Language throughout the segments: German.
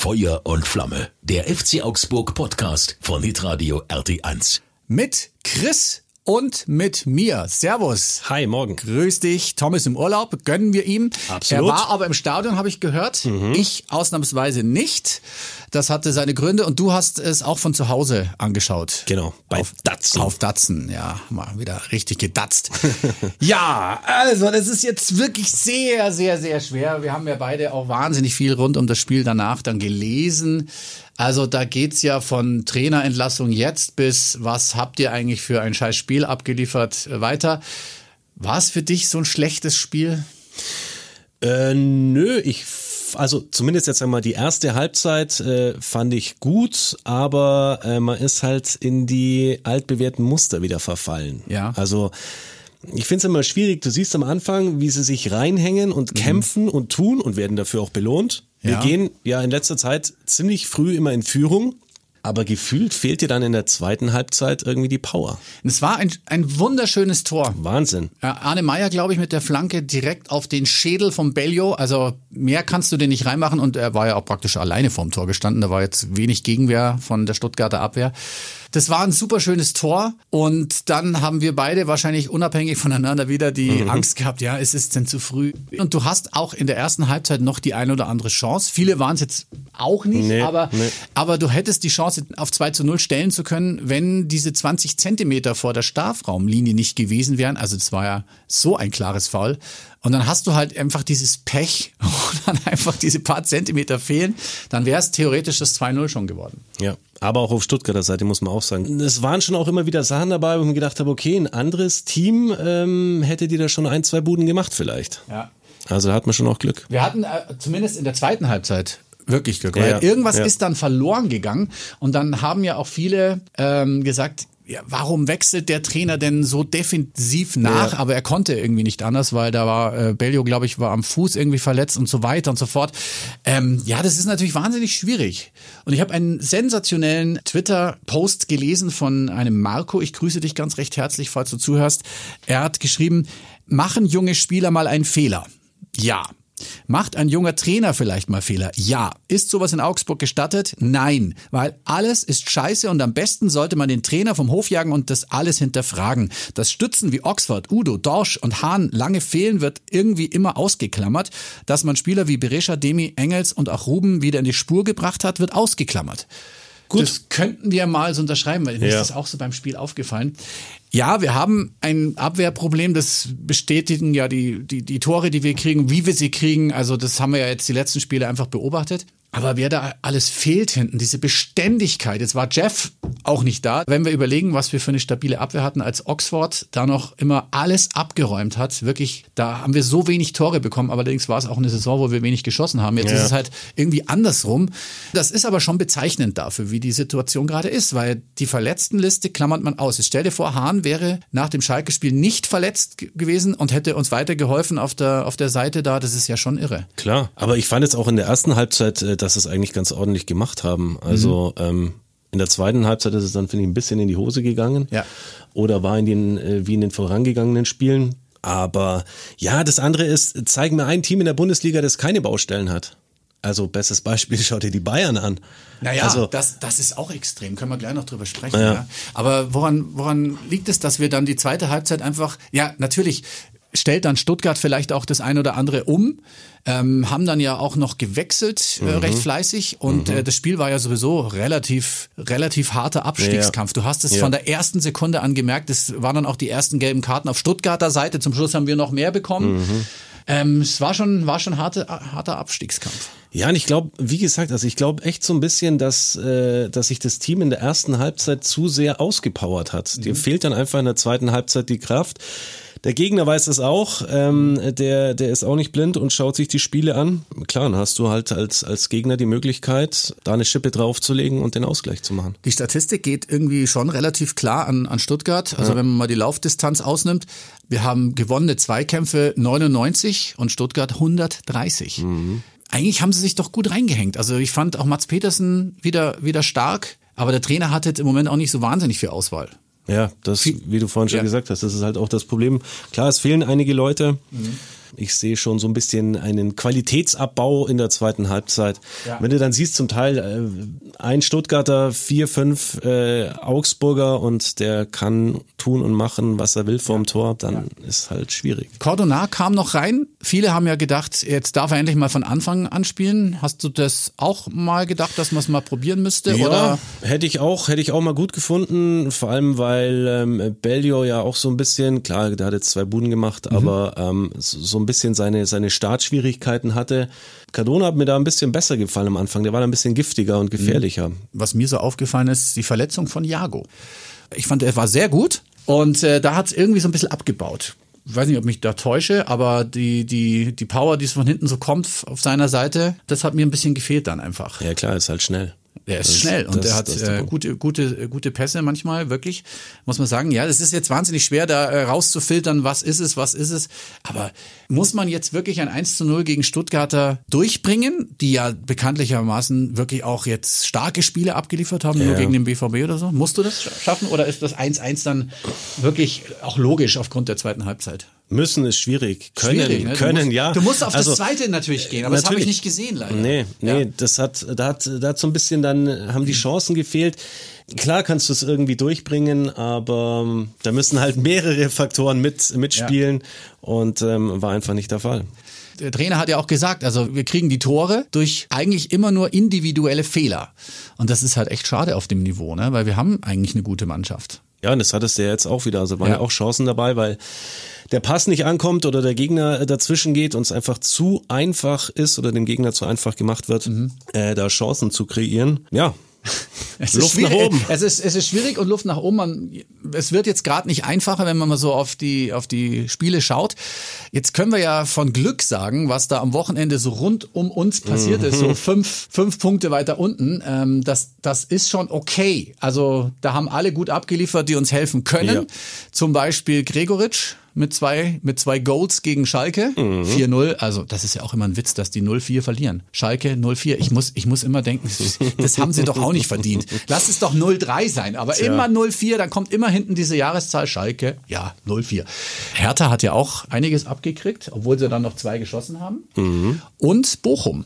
Feuer und Flamme. Der FC Augsburg Podcast von Hitradio RT1. Mit Chris und mit mir. Servus. Hi, morgen. Grüß dich. Tom ist im Urlaub, gönnen wir ihm. Absolut. Er war aber im Stadion, habe ich gehört. Ich ausnahmsweise nicht. Das hatte seine Gründe und du hast es auch von zu Hause angeschaut. Genau, bei Datsun. Auf Datsun, ja, mal wieder richtig gedatzt. Ja, also das ist jetzt wirklich sehr, sehr, sehr schwer. Wir haben ja beide auch wahnsinnig viel rund um das Spiel danach dann gelesen. Also da geht's ja von Trainerentlassung jetzt bis was habt ihr eigentlich für ein scheiß Spiel abgeliefert weiter. War es für dich so ein schlechtes Spiel? Nö, also zumindest jetzt einmal die erste Halbzeit fand ich gut, aber man ist halt in die altbewährten Muster wieder verfallen. Ja. Also ich finde es immer schwierig, du siehst am Anfang, wie sie sich reinhängen und kämpfen und tun und werden dafür auch belohnt. Wir gehen ja in letzter Zeit ziemlich früh immer in Führung. Aber gefühlt fehlt dir dann in der zweiten Halbzeit irgendwie die Power. Es war ein wunderschönes Tor. Wahnsinn. Arne Meyer, glaube ich, mit der Flanke direkt auf den Schädel von Bellio. Also mehr kannst du den nicht reinmachen und er war ja auch praktisch alleine vorm Tor gestanden. Da war jetzt wenig Gegenwehr von der Stuttgarter Abwehr. Das war ein super schönes Tor und dann haben wir beide wahrscheinlich unabhängig voneinander wieder die Angst gehabt, ja, es ist denn zu früh. Und du hast auch in der ersten Halbzeit noch die ein oder andere Chance. Viele waren es jetzt auch nicht, aber du hättest die Chance auf 2:0 stellen zu können, wenn diese 20 Zentimeter vor der Strafraumlinie nicht gewesen wären. Also das war ja so ein klares Foul. Und dann hast du halt einfach dieses Pech, wo dann einfach diese paar Zentimeter fehlen. Dann wäre es theoretisch das 2:0 schon geworden. Ja, aber auch auf Stuttgarter Seite muss man auch sagen. Es waren schon auch immer wieder Sachen dabei, wo ich mir gedacht habe, okay, ein anderes Team hätte dir da schon 1-2 Buden gemacht vielleicht. Ja. Also da hat man schon auch Glück. Wir hatten zumindest in der zweiten Halbzeit wirklich Glück, weil irgendwas ist dann verloren gegangen. Und dann haben ja auch viele gesagt, ja, warum wechselt der Trainer denn so defensiv nach? Ja. Aber er konnte irgendwie nicht anders, weil da war Bellio, glaube ich, war am Fuß irgendwie verletzt und so weiter und so fort. Ja, das ist natürlich wahnsinnig schwierig. Und ich habe einen sensationellen Twitter-Post gelesen von einem Marco. Ich grüße dich ganz recht herzlich, falls du zuhörst. Er hat geschrieben, machen junge Spieler mal einen Fehler? Ja. Macht ein junger Trainer vielleicht mal Fehler? Ja. Ist sowas in Augsburg gestattet? Nein. Weil alles ist scheiße und am besten sollte man den Trainer vom Hof jagen und das alles hinterfragen. Dass Stützen wie Oxford, Udo, Dorsch und Hahn lange fehlen, wird irgendwie immer ausgeklammert. Dass man Spieler wie Berisha, Demi, Engels und auch Ruben wieder in die Spur gebracht hat, wird ausgeklammert. Gut. Das könnten wir mal so unterschreiben, weil mir ist das auch so beim Spiel aufgefallen. Ja, wir haben ein Abwehrproblem, das bestätigen ja die Tore, die wir kriegen, wie wir sie kriegen. Also das haben wir ja jetzt die letzten Spiele einfach beobachtet. Aber wer da alles fehlt hinten, diese Beständigkeit. Jetzt war Jeff auch nicht da. Wenn wir überlegen, was wir für eine stabile Abwehr hatten, als Oxford da noch immer alles abgeräumt hat, wirklich, da haben wir so wenig Tore bekommen. Allerdings war es auch eine Saison, wo wir wenig geschossen haben. Jetzt ist es halt irgendwie andersrum. Das ist aber schon bezeichnend dafür, wie die Situation gerade ist, weil die Verletztenliste klammert man aus. Jetzt stell dir vor, Hahn wäre nach dem Schalke-Spiel nicht verletzt gewesen und hätte uns weitergeholfen auf der Seite da. Das ist ja schon irre. Klar, aber ich fand jetzt auch in der ersten Halbzeit, dass es eigentlich ganz ordentlich gemacht haben. Also in der zweiten Halbzeit ist es dann, finde ich, ein bisschen in die Hose gegangen. Ja. Oder war wie in den vorangegangenen Spielen. Aber ja, das andere ist, zeig mir ein Team in der Bundesliga, das keine Baustellen hat. Also bestes Beispiel, schau dir die Bayern an. Naja, also, das ist auch extrem, können wir gleich noch drüber sprechen. Ja. Aber woran liegt es, dass wir dann die zweite Halbzeit einfach, ja natürlich stellt dann Stuttgart vielleicht auch das ein oder andere um, haben dann ja auch noch gewechselt, recht fleißig und das Spiel war ja sowieso relativ harter Abstiegskampf. Du hast es von der ersten Sekunde an gemerkt, es waren dann auch die ersten gelben Karten auf Stuttgarter Seite, zum Schluss haben wir noch mehr bekommen. Es war schon harter Abstiegskampf. Ja, und ich glaube, wie gesagt, ich glaube echt so ein bisschen, dass sich das Team in der ersten Halbzeit zu sehr ausgepowert hat. Dir fehlt dann einfach in der zweiten Halbzeit die Kraft. Der Gegner weiß es auch, der ist auch nicht blind und schaut sich die Spiele an. Klar, dann hast du halt als Gegner die Möglichkeit, da eine Schippe draufzulegen und den Ausgleich zu machen. Die Statistik geht irgendwie schon relativ klar an Stuttgart. Also wenn man mal die Laufdistanz ausnimmt, wir haben gewonnene Zweikämpfe 99 und Stuttgart 130. Eigentlich haben sie sich doch gut reingehängt. Also ich fand auch Mats Petersen wieder stark, aber der Trainer hat jetzt im Moment auch nicht so wahnsinnig viel Auswahl. Ja, wie du vorhin schon gesagt hast, das ist halt auch das Problem. Klar, es fehlen einige Leute. Ich sehe schon so ein bisschen einen Qualitätsabbau in der zweiten Halbzeit. Ja. Wenn du dann siehst, zum Teil ein Stuttgarter, 4, 5 Augsburger und der kann tun und machen, was er will vorm Tor, dann ist halt schwierig. Cordona kam noch rein. Viele haben ja gedacht, jetzt darf er endlich mal von Anfang an spielen. Hast du das auch mal gedacht, dass man es mal probieren müsste? Ja, oder? Hätte ich auch mal gut gefunden, vor allem weil Bellio ja auch so ein bisschen, klar, der hat jetzt 2 Buden gemacht, aber so ein bisschen seine Startschwierigkeiten hatte. Cardona hat mir da ein bisschen besser gefallen am Anfang, der war da ein bisschen giftiger und gefährlicher. Was mir so aufgefallen ist, die Verletzung von Jago. Ich fand, er war sehr gut und da hat es irgendwie so ein bisschen abgebaut. Ich weiß nicht, ob mich da täusche, aber die Power, die es von hinten so kommt auf seiner Seite, das hat mir ein bisschen gefehlt dann einfach. Ja klar, ist halt schnell. Er ist schnell und er hat gute Pässe manchmal, wirklich, muss man sagen. Ja, das ist jetzt wahnsinnig schwer, da rauszufiltern, was ist es. Aber muss man jetzt wirklich ein 1:0 gegen Stuttgarter durchbringen, die ja bekanntlichermaßen wirklich auch jetzt starke Spiele abgeliefert haben, nur gegen den BVB oder so? Musst du das schaffen oder ist das 1:1 dann wirklich auch logisch aufgrund der zweiten Halbzeit? Müssen ist schwierig. Können, ja. Du musst auf das Zweite natürlich gehen, aber das habe ich nicht gesehen leider. Nee, da hat so ein bisschen dann, haben die Chancen gefehlt. Klar kannst du es irgendwie durchbringen, aber da müssen halt mehrere Faktoren mitspielen und war einfach nicht der Fall. Der Trainer hat ja auch gesagt, also wir kriegen die Tore durch eigentlich immer nur individuelle Fehler. Und das ist halt echt schade auf dem Niveau, ne? Weil wir haben eigentlich eine gute Mannschaft. Ja, und das hattest du ja jetzt auch wieder. Also waren ja auch Chancen dabei, weil der Pass nicht ankommt oder der Gegner dazwischen geht und es einfach zu einfach ist oder dem Gegner zu einfach gemacht wird, da Chancen zu kreieren. Ja. Luft nach oben. Es ist schwierig und Luft nach oben. Es wird jetzt gerade nicht einfacher, wenn man mal so auf die Spiele schaut. Jetzt können wir ja von Glück sagen, was da am Wochenende so rund um uns passiert ist, so fünf Punkte weiter unten. Das ist schon okay. Also da haben alle gut abgeliefert, die uns helfen können. Ja. Zum Beispiel Gregoritsch mit zwei Goals gegen Schalke, 4-0. Also das ist ja auch immer ein Witz, dass die 0-4 verlieren. Schalke 0-4. Ich muss immer denken, das haben sie doch auch nicht verdient. Lass es doch 0-3 sein, aber immer 0-4, dann kommt immer hinten diese Jahreszahl Schalke, ja, 0-4. Hertha hat ja auch einiges abgekriegt, obwohl sie dann noch 2 geschossen haben. Und Bochum,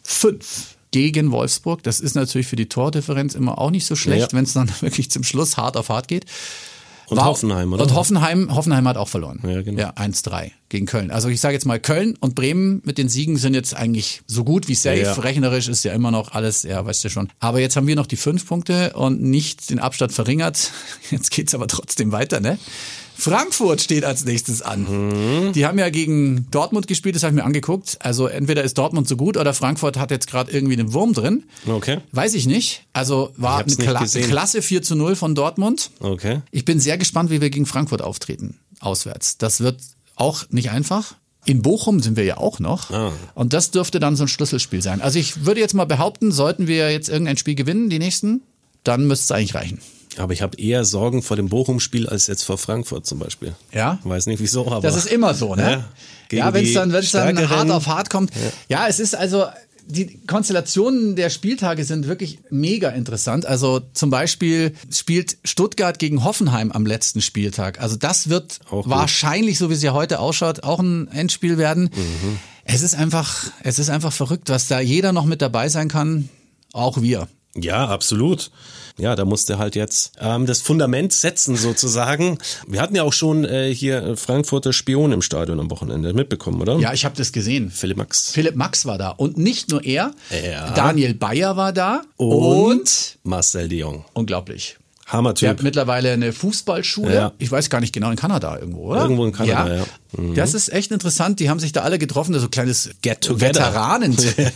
5 gegen Wolfsburg. Das ist natürlich für die Tordifferenz immer auch nicht so schlecht, wenn es dann wirklich zum Schluss hart auf hart geht. Und Hoffenheim, oder? Und Hoffenheim hat auch verloren. Ja, genau. Ja, 1-3 gegen Köln. Also ich sage jetzt mal, Köln und Bremen mit den Siegen sind jetzt eigentlich so gut wie safe. Ja. Rechnerisch ist ja immer noch alles, ja, weißt du schon. Aber jetzt haben wir noch die 5 Punkte und nicht den Abstand verringert. Jetzt geht's aber trotzdem weiter, ne? Frankfurt steht als nächstes an. Die haben ja gegen Dortmund gespielt, das habe ich mir angeguckt. Also entweder ist Dortmund so gut oder Frankfurt hat jetzt gerade irgendwie einen Wurm drin. Okay. Weiß ich nicht. Also war eine klasse 4-0 von Dortmund. Okay. Ich bin sehr gespannt, wie wir gegen Frankfurt auftreten, auswärts. Das wird auch nicht einfach. In Bochum sind wir ja auch noch. Und das dürfte dann so ein Schlüsselspiel sein. Also ich würde jetzt mal behaupten, sollten wir jetzt irgendein Spiel gewinnen, die nächsten, dann müsste es eigentlich reichen. Aber ich habe eher Sorgen vor dem Bochum-Spiel als jetzt vor Frankfurt zum Beispiel. Ja? Weiß nicht wieso, aber... Das ist immer so, ne? Ja, wenn es dann hart auf hart kommt. Ja, es ist also... Die Konstellationen der Spieltage sind wirklich mega interessant. Also zum Beispiel spielt Stuttgart gegen Hoffenheim am letzten Spieltag. Also das wird wahrscheinlich, so wie es ja heute ausschaut, auch ein Endspiel werden. Es ist einfach verrückt, was da jeder noch mit dabei sein kann. Auch wir. Ja, absolut. Ja, da musste halt jetzt das Fundament setzen sozusagen. Wir hatten ja auch schon hier Frankfurter Spion im Stadion am Wochenende mitbekommen, oder? Ja, ich habe das gesehen. Philipp Max war da. Und nicht nur er, Daniel Bayer war da und Marcel de Jong. Unglaublich. Hammer-Typ. Der hat mittlerweile eine Fußballschule. Ja. Ich weiß gar nicht genau, in Kanada irgendwo, oder? Irgendwo in Kanada, ja. Das ist echt interessant. Die haben sich da alle getroffen, so ein kleines Veteranen.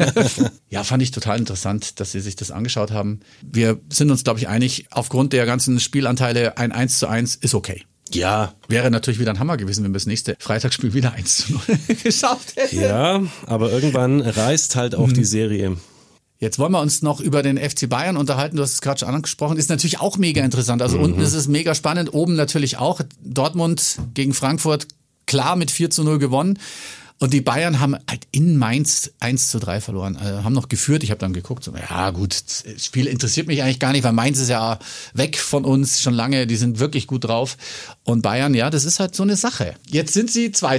Ja, fand ich total interessant, dass sie sich das angeschaut haben. Wir sind uns, glaube ich, einig, aufgrund der ganzen Spielanteile ein 1:1 ist okay. Ja. Wäre natürlich wieder ein Hammer gewesen, wenn wir das nächste Freitagsspiel wieder 1:0 geschafft hätten. Ja, aber irgendwann reißt halt auch die Serie. Jetzt wollen wir uns noch über den FC Bayern unterhalten. Du hast es gerade schon angesprochen. Ist natürlich auch mega interessant. Also unten ist es mega spannend, oben natürlich auch. Dortmund gegen Frankfurt, klar mit 4:0 gewonnen. Und die Bayern haben halt in Mainz 1:3 verloren. Also haben noch geführt. Ich habe dann geguckt, so, ja gut, das Spiel interessiert mich eigentlich gar nicht, weil Mainz ist ja weg von uns schon lange. Die sind wirklich gut drauf. Und Bayern, ja, das ist halt so eine Sache. Jetzt sind sie Zweiter.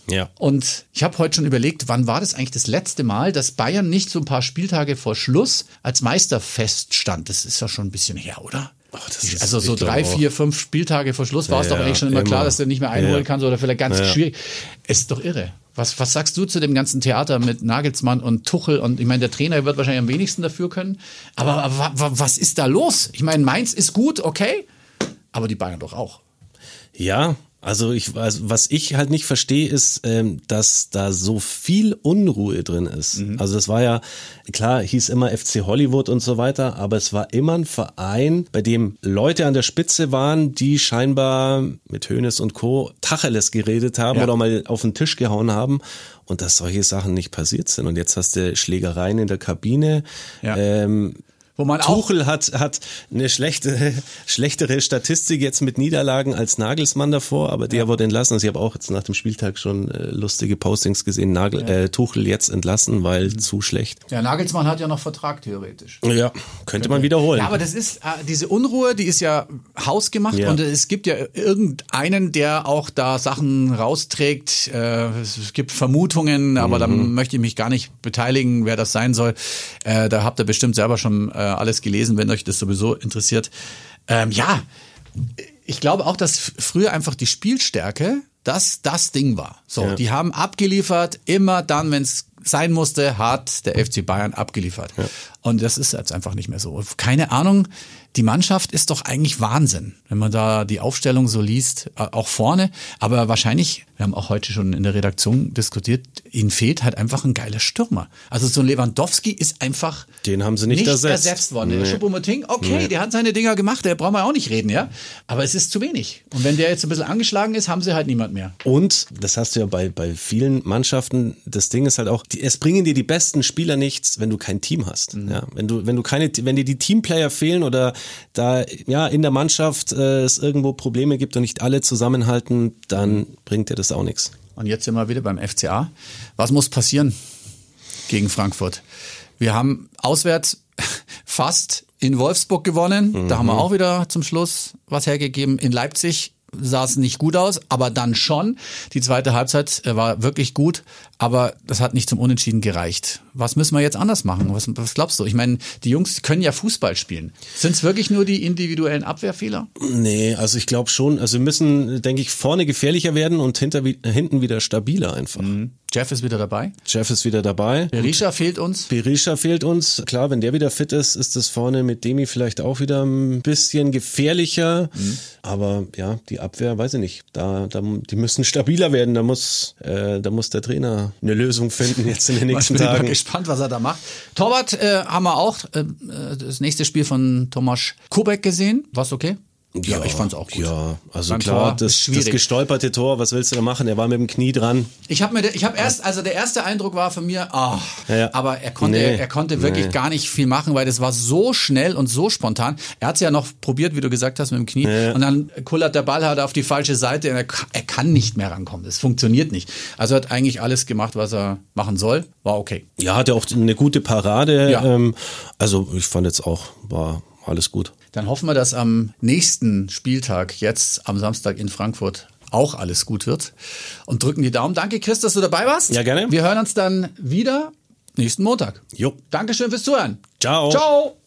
Ja. Und ich habe heute schon überlegt, wann war das eigentlich das letzte Mal, dass Bayern nicht so ein paar Spieltage vor Schluss als Meister feststand? Das ist ja schon ein bisschen her, oder? Also so 3, 4, 5 Spieltage vor Schluss war es doch eigentlich schon immer klar, dass du nicht mehr einholen kannst oder vielleicht ganz schwierig. Ist doch irre. Was sagst du zu dem ganzen Theater mit Nagelsmann und Tuchel? Und ich meine, der Trainer wird wahrscheinlich am wenigsten dafür können. Aber was ist da los? Ich meine, Mainz ist gut, okay, aber die Bayern doch auch. Ja, also was ich halt nicht verstehe, ist, dass da so viel Unruhe drin ist. Also das war ja, klar, hieß immer FC Hollywood und so weiter, aber es war immer ein Verein, bei dem Leute an der Spitze waren, die scheinbar mit Hoeneß und Co. Tacheles geredet haben oder mal auf den Tisch gehauen haben und dass solche Sachen nicht passiert sind. Und jetzt hast du Schlägereien in der Kabine. Ja. Wo man Tuchel hat eine schlechtere Statistik jetzt mit Niederlagen als Nagelsmann davor, aber der wurde entlassen. Also ich habe auch jetzt nach dem Spieltag schon lustige Postings gesehen. Tuchel jetzt entlassen, weil zu schlecht. Ja, Nagelsmann hat ja noch Vertrag theoretisch. Ja, könnte man wiederholen. Ja, aber das ist, diese Unruhe, die ist ja hausgemacht und es gibt ja irgendeinen, der auch da Sachen rausträgt. Es gibt Vermutungen, aber da möchte ich mich gar nicht beteiligen, wer das sein soll. Da habt ihr bestimmt selber schon alles gelesen, wenn euch das sowieso interessiert. Ich glaube auch, dass früher einfach die Spielstärke das Ding war. So, die haben abgeliefert, immer dann, wenn es sein musste, hat der FC Bayern abgeliefert. Ja. Und das ist jetzt einfach nicht mehr so. Keine Ahnung, die Mannschaft ist doch eigentlich Wahnsinn, wenn man da die Aufstellung so liest, auch vorne. Aber wahrscheinlich, wir haben auch heute schon in der Redaktion diskutiert, ihnen fehlt halt einfach ein geiler Stürmer. Also so ein Lewandowski ist einfach den haben sie nicht ersetzt worden. Der Choupo-Moting, der hat seine Dinger gemacht, der brauchen wir auch nicht reden, ja. Aber es ist zu wenig. Und wenn der jetzt ein bisschen angeschlagen ist, haben sie halt niemand mehr. Und, das hast du ja bei vielen Mannschaften, das Ding ist halt auch, es bringen dir die besten Spieler nichts, wenn du kein Team hast. Ja, wenn dir die Teamplayer fehlen oder da in der Mannschaft es irgendwo Probleme gibt und nicht alle zusammenhalten, dann bringt dir das auch nichts. Und jetzt sind wir wieder beim FCA. Was muss passieren gegen Frankfurt? Wir haben auswärts fast in Wolfsburg gewonnen. Da haben wir auch wieder zum Schluss was hergegeben. In Leipzig sah es nicht gut aus, aber dann schon. Die zweite Halbzeit war wirklich gut, aber das hat nicht zum Unentschieden gereicht. Was müssen wir jetzt anders machen? Was glaubst du? Ich meine, die Jungs können ja Fußball spielen. Sind es wirklich nur die individuellen Abwehrfehler? Nee, also ich glaube schon. Also wir müssen, denke ich, vorne gefährlicher werden und hinten wieder stabiler einfach. Jeff ist wieder dabei. Berisha fehlt uns. Klar, wenn der wieder fit ist, ist das vorne mit Demi vielleicht auch wieder ein bisschen gefährlicher. Aber ja, die Abwehr, weiß ich nicht. Die müssen stabiler werden. Da muss der Trainer eine Lösung finden jetzt in den nächsten Tagen. Ich bin gespannt, was er da macht. Torwart haben wir auch das nächste Spiel von Tomasz Kubek gesehen. War's okay? Ja, ich fand's auch gut. Ja, also klar, das gestolperte Tor, was willst du da machen? Er war mit dem Knie dran. Der erste Eindruck war von mir, aber er konnte wirklich gar nicht viel machen, weil das war so schnell und so spontan. Er hat's ja noch probiert, wie du gesagt hast, mit dem Knie. Und dann kullert der Ball halt auf die falsche Seite und er kann nicht mehr rankommen. Das funktioniert nicht. Also hat eigentlich alles gemacht, was er machen soll. War okay. Ja, hatte auch eine gute Parade. Ja. Also ich fand jetzt auch, war alles gut. Dann hoffen wir, dass am nächsten Spieltag, jetzt am Samstag in Frankfurt, auch alles gut wird. Und drücken die Daumen. Danke, Chris, dass du dabei warst. Ja, gerne. Wir hören uns dann wieder nächsten Montag. Jo. Dankeschön fürs Zuhören. Ciao. Ciao.